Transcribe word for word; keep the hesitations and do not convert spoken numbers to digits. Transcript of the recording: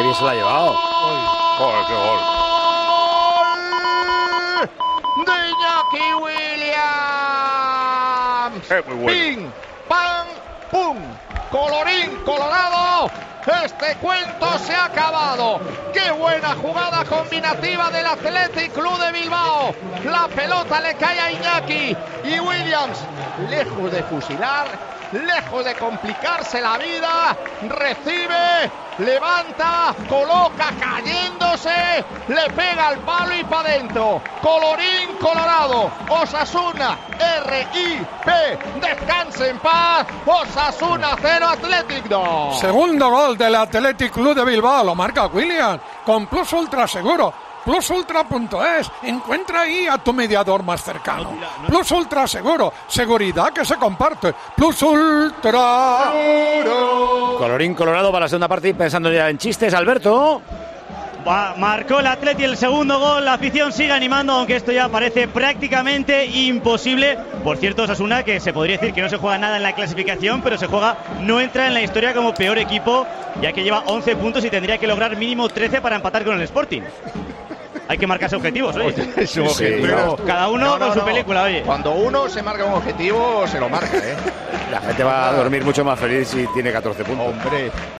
bien se la ha llevado. ¡Joder, qué gol! ¡Gol de Iñaki Williams! Eh, muy bueno. ¡Ping! ¡Pam! ¡Pum! ¡Colorín colorado! Este cuento se ha acabado. ¡Qué buena jugada combinativa del Athletic Club de Bilbao! La pelota le cae a Iñaki y Williams, lejos de fusilar, lejos de complicarse la vida, recibe, levanta, coloca cayéndose, le pega al palo y para adentro. Colorín colorado. Osasuna, R I P, descanse en paz. Osasuna cero, Athletic dos. Segundo gol del Athletic Club de Bilbao, lo marca Williams, con Plus Ultra Seguro. Plus Ultra punto es, encuentra ahí a tu mediador más cercano. Plus Ultra Seguro, seguridad que se comparte. Plus Ultra. Colorín colorado para la segunda parte, pensando ya en chistes, Alberto. Va, marcó el Atleti el segundo gol, la afición sigue animando, aunque esto ya parece prácticamente imposible. Por cierto, Osasuna, que se podría decir que no se juega nada en la clasificación, pero se juega, no entra en la historia como peor equipo, ya que lleva once puntos y tendría que lograr mínimo trece para empatar con el Sporting. Hay que marcarse objetivos, oye. Su objetivo. Cada uno No, no, con su no. película, oye. Cuando uno se marca un objetivo, se lo marca, ¿eh? La gente va a dormir mucho más feliz si tiene catorce puntos. Hombre.